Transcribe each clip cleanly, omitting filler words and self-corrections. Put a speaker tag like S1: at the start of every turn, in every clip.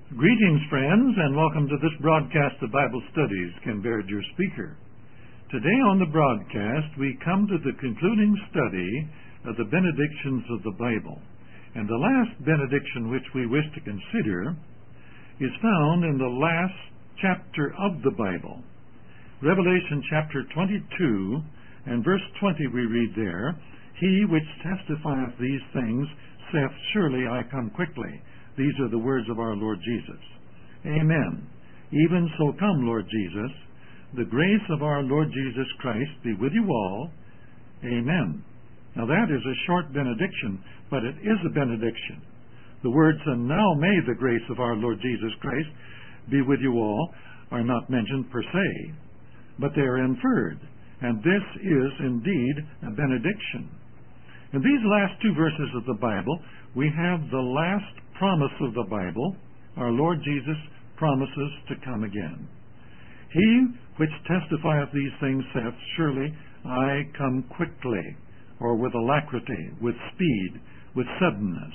S1: Greetings, friends, and welcome to this broadcast of Bible Studies. Ken Baird, your speaker. Today on the broadcast, we come to the concluding study of the benedictions of the Bible. And the last benediction which we wish to consider is found in the last chapter of the Bible. Revelation chapter 22 and verse 20 we read there, "He which testifieth these things saith, Surely I come quickly." These are the words of our Lord Jesus. Amen. Even so come, Lord Jesus. The grace of our Lord Jesus Christ be with you all. Amen. Now that is a short benediction, but it is a benediction. The words, "And now may the grace of our Lord Jesus Christ be with you all," are not mentioned per se, but they are inferred. And this is indeed a benediction. In these last two verses of the Bible, we have the last promise of the Bible. Our Lord Jesus promises to come again. "He which testifieth these things saith, Surely I come quickly," or with alacrity, with speed, with suddenness.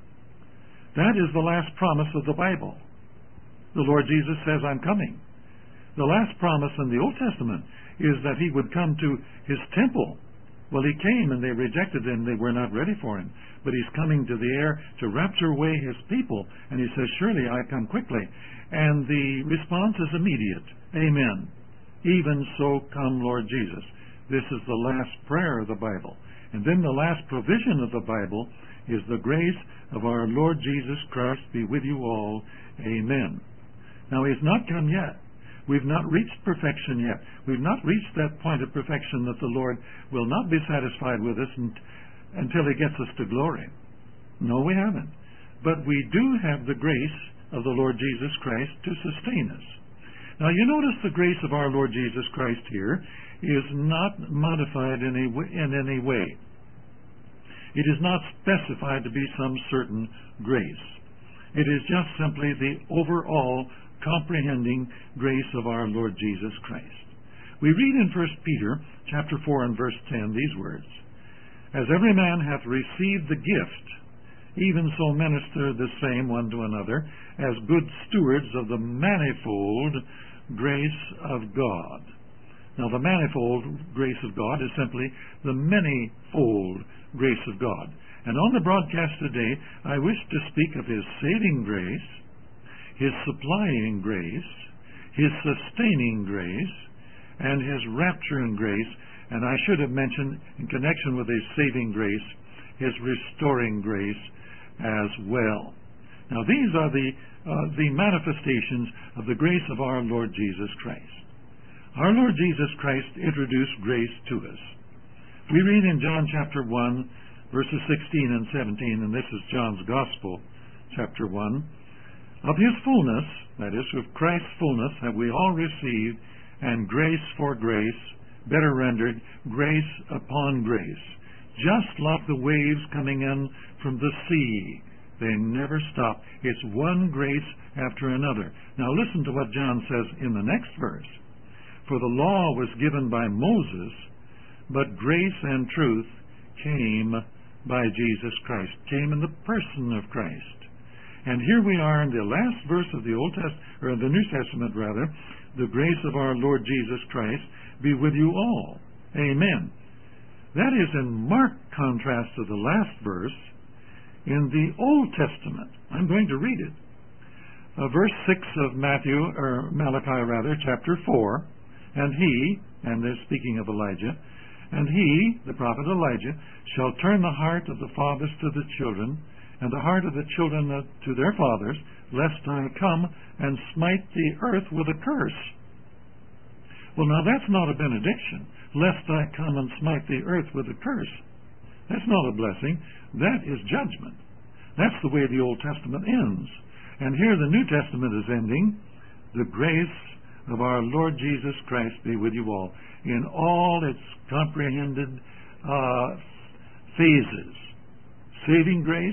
S1: That is the last promise of the Bible. The Lord Jesus says, "I'm coming." The last promise in the Old Testament is that He would come to His temple. Well, He came and they rejected Him. They were not ready for Him. But He's coming to the air to rapture away His people. And He says, "Surely I come quickly." And the response is immediate. Amen. Even so come, Lord Jesus. This is the last prayer of the Bible. And then the last provision of the Bible is the grace of our Lord Jesus Christ be with you all. Amen. Now He's not come yet. We've not reached perfection yet. We've not reached that point of perfection that the Lord will not be satisfied with us until He gets us to glory. No, we haven't. But we do have the grace of the Lord Jesus Christ to sustain us. Now you notice the grace of our Lord Jesus Christ here is not modified in any way. It is not specified to be some certain grace. It is just simply the overall comprehending grace of our Lord Jesus Christ. We read in 1 Peter chapter 4 and verse 10 these words, "As every man hath received the gift, even so minister the same one to another, as good stewards of the manifold grace of God." Now the manifold grace of God is simply the manyfold grace of God. And on the broadcast today, I wish to speak of His saving grace, His supplying grace, His sustaining grace, and His rapturing grace. And I should have mentioned, in connection with His saving grace, His restoring grace as well. Now these are the manifestations of the grace of our Lord Jesus Christ. Our Lord Jesus Christ introduced grace to us. We read in John chapter 1, verses 16 and 17, and this is John's Gospel, chapter 1, "Of His fullness," that is, of Christ's fullness, "have we all received, and grace for grace," better rendered, grace upon grace. Just like the waves coming in from the sea. They never stop. It's one grace after another. Now listen to what John says in the next verse. "For the law was given by Moses, but grace and truth came by Jesus Christ," came in the person of Christ. And here we are in the last verse of the the New Testament rather, "The grace of our Lord Jesus Christ be with you all." Amen. That is in marked contrast to the last verse in the Old Testament. I'm going to read it. Verse 6 of Malachi, chapter 4, and they're speaking of Elijah, "And he," the prophet Elijah, "shall turn the heart of the fathers to the children, and the heart of the children to their fathers, lest I come and smite the earth with a curse." Well, now that's not a benediction. "Lest I come and smite the earth with a curse." That's not a blessing. That is judgment. That's the way the Old Testament ends. And here the New Testament is ending. "The grace of our Lord Jesus Christ be with you all," in all its comprehended phases. Saving grace,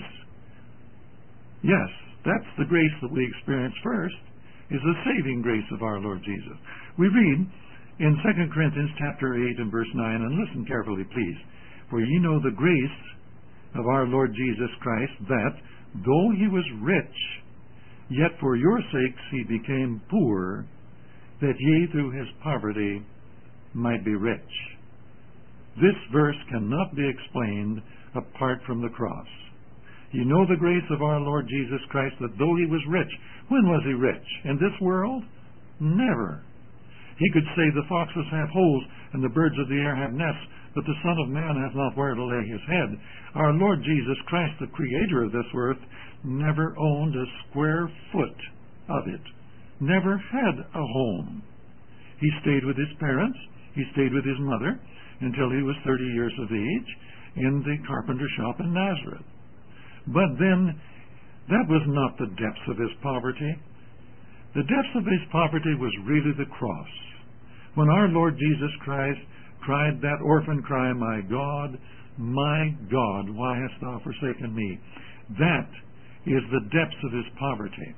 S1: yes, that's the grace that we experience first, is the saving grace of our Lord Jesus. We read in 2 Corinthians chapter 8 and verse 9, and listen carefully, please. "For ye know the grace of our Lord Jesus Christ, that, though He was rich, Yet for your sakes he became poor, that ye through his poverty might be rich. This verse cannot be explained apart from the cross. You know the grace of our Lord Jesus Christ, that though he was rich, when was he rich? In this world? Never. He could say, the foxes have holes and the birds of the air have nests, but the Son of Man hath not where to lay his head. Our Lord Jesus Christ, the creator of this earth, never owned a square foot of it, never had a home. He stayed with his parents, he stayed with his mother until he was 30 years of age in the carpenter shop in Nazareth. But then, that was not the depths of his poverty. The depths of his poverty was really the cross. When our Lord Jesus Christ cried that orphan cry, my God, why hast thou forsaken me? That is the depths of his poverty.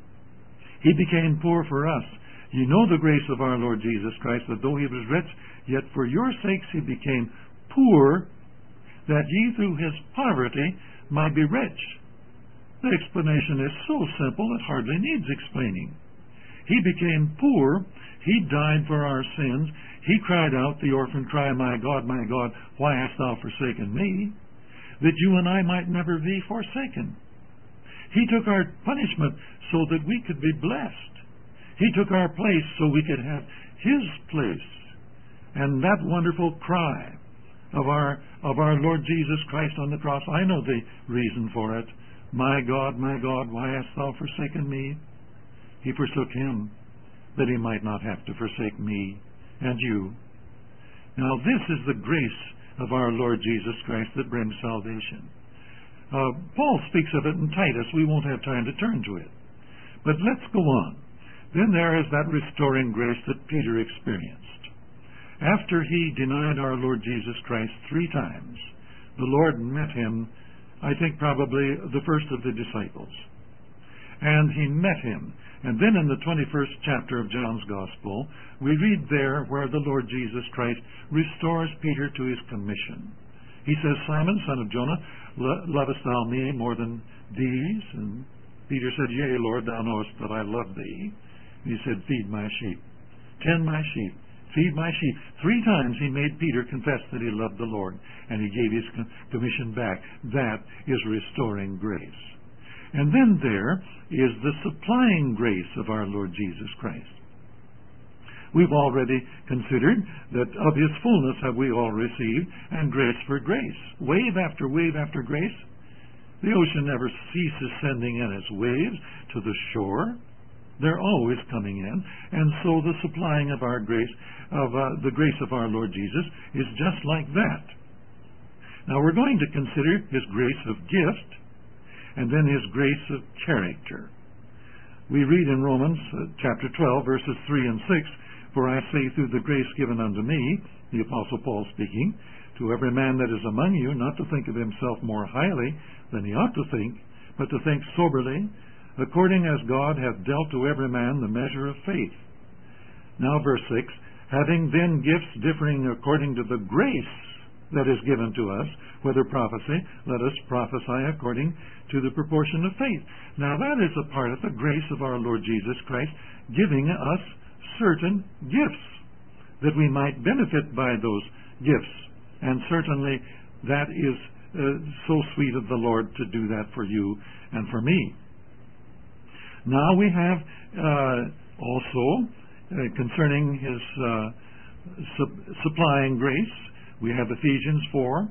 S1: He became poor for us. You know the grace of our Lord Jesus Christ, that though he was rich, yet for your sakes he became poor, that ye through his poverty might be rich. The explanation is so simple it hardly needs explaining. He became poor. He died for our sins. He cried out the orphan cry, my God, why hast thou forsaken me? That you and I might never be forsaken. He took our punishment so that we could be blessed. He took our place so we could have his place. And that wonderful cry of our Lord Jesus Christ on the cross, I know the reason for it. My God, why hast thou forsaken me? He forsook him that he might not have to forsake me and you. Now this is the grace of our Lord Jesus Christ that brings salvation. Paul speaks of it in Titus. We won't have time to turn to it. But let's go on. Then there is that restoring grace that Peter experienced. After he denied our Lord Jesus Christ 3 times, the Lord met him, I think probably the first of the disciples. And he met him. And then in the 21st chapter of John's Gospel, we read there where the Lord Jesus Christ restores Peter to his commission. He says, Simon, son of Jonah, lovest thou me more than these? And Peter said, Yea, Lord, thou knowest that I love thee. And he said, Feed my sheep. Tend my sheep. Feed my sheep. 3 times he made Peter confess that he loved the Lord, and he gave his commission back. That is restoring grace. And then there is the supplying grace of our Lord Jesus Christ. We've already considered that of his fullness have we all received, and grace for grace. Wave after grace. The ocean never ceases sending in its waves to the shore. They're always coming in. And so the supplying of our grace, of the grace of our Lord Jesus, is just like that. Now we're going to consider his grace of gift, and then his grace of character. We read in Romans chapter 12, verses 3 and 6, For I say through the grace given unto me, the Apostle Paul speaking, to every man that is among you, not to think of himself more highly than he ought to think, but to think soberly, according as God hath dealt to every man the measure of faith. Now verse 6, Having then gifts differing according to the grace that is given to us, whether prophecy, let us prophesy according to the proportion of faith. Now that is a part of the grace of our Lord Jesus Christ, giving us certain gifts, that we might benefit by those gifts. And certainly that is so sweet of the Lord to do that for you and for me. Now we have also, concerning his supplying grace, we have Ephesians 4,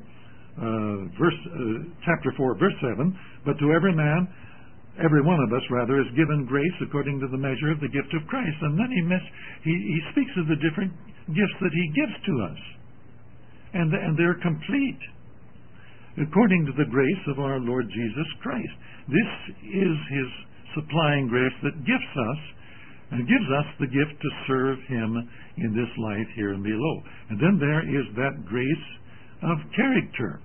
S1: chapter 4, verse 7, But to every man, every one of us rather, is given grace according to the measure of the gift of Christ. And then he speaks of the different gifts that he gives to us. And they're complete, according to the grace of our Lord Jesus Christ. This is his supplying grace that gifts us, and gives us the gift to serve him in this life here and below. And then there is that grace of character.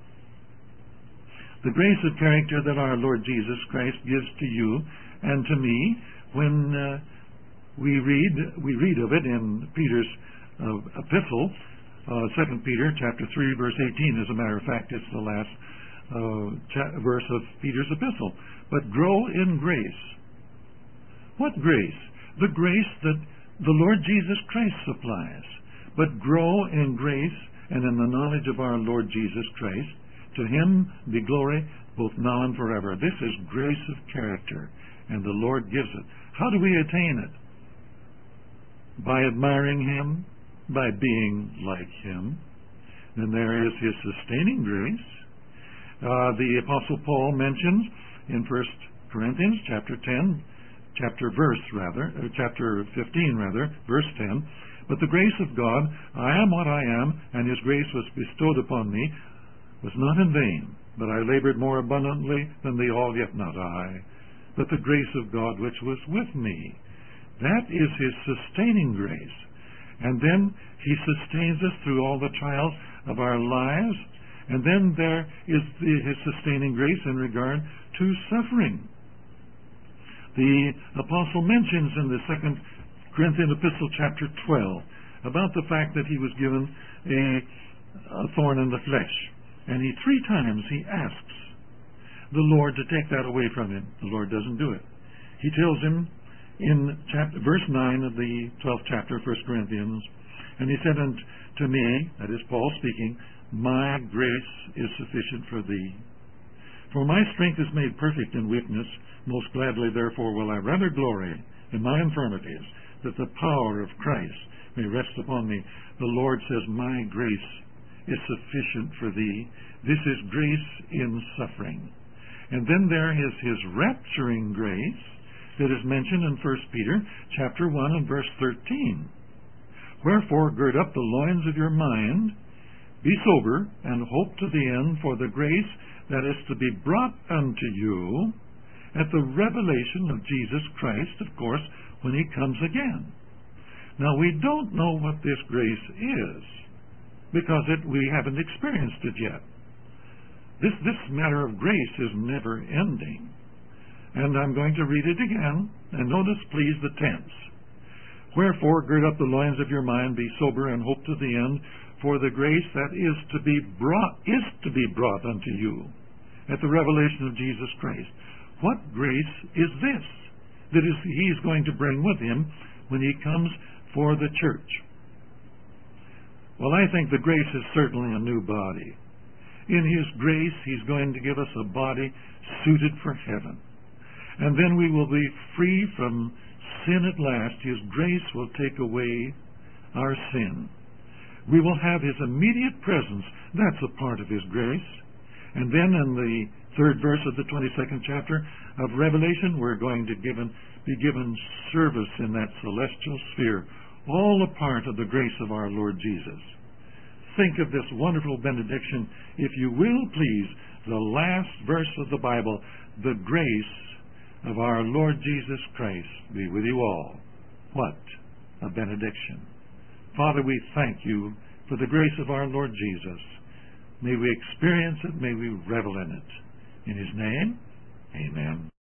S1: The grace of character that our Lord Jesus Christ gives to you and to me when we read of it in Peter's epistle, 2 Peter chapter 3, verse 18. As a matter of fact, it's the last verse of Peter's epistle. But grow in grace What grace? The grace that the Lord Jesus Christ supplies. But grow in grace and in the knowledge of our Lord Jesus Christ. To Him be glory both now and forever. This is grace of character, and the Lord gives it. How do we attain it? By admiring Him, by being like Him. Then there is His sustaining grace. The Apostle Paul mentions in 1 Corinthians chapter 15, verse 10, but the grace of God, I am what I am, and His grace was bestowed upon me, was not in vain, but I labored more abundantly than they all, yet not I, but the grace of God which was with me. That is His sustaining grace. And then He sustains us through all the trials of our lives. And then there is His sustaining grace in regard to suffering. The apostle mentions in the 2 Corinthian epistle, chapter 12, about the fact that he was given a thorn in the flesh. And 3 times he asks the Lord to take that away from him. The Lord doesn't do it. He tells him in verse 9 of the 12th chapter of 1 Corinthians, and he said unto me, that is Paul speaking, my grace is sufficient for thee. For my strength is made perfect in weakness. Most gladly, therefore, will I rather glory in my infirmities, that the power of Christ may rest upon me. The Lord says, my grace is sufficient for thee. This is grace in suffering. And then there is His rapturing grace that is mentioned in 1 Peter chapter 1 and verse 13. Wherefore gird up the loins of your mind, be sober, and hope to the end for the grace that is to be brought unto you at the revelation of Jesus Christ, of course, when He comes again. Now, we don't know what this grace is, because we haven't experienced it yet. This matter of grace is never ending. And I'm going to read it again, and notice, please, the tense. Wherefore gird up the loins of your mind, be sober, and hope to the end for the grace that is to be brought unto you at the revelation of Jesus Christ. What grace is this that He's going to bring with Him when He comes for the church? Well, I think the grace is certainly a new body. In His grace, He's going to give us a body suited for heaven. And then we will be free from sin at last. His grace will take away our sin. We will have His immediate presence. That's a part of His grace. And then in the 3rd verse of the 22nd chapter of Revelation, we're going to be given service in that celestial sphere, all a part of the grace of our Lord Jesus. Think of this wonderful benediction, if you will, please, the last verse of the Bible, the grace of our Lord Jesus Christ be with you all. What a benediction. Father, we thank You for the grace of our Lord Jesus. May we experience it, may we revel in it. In His name, amen.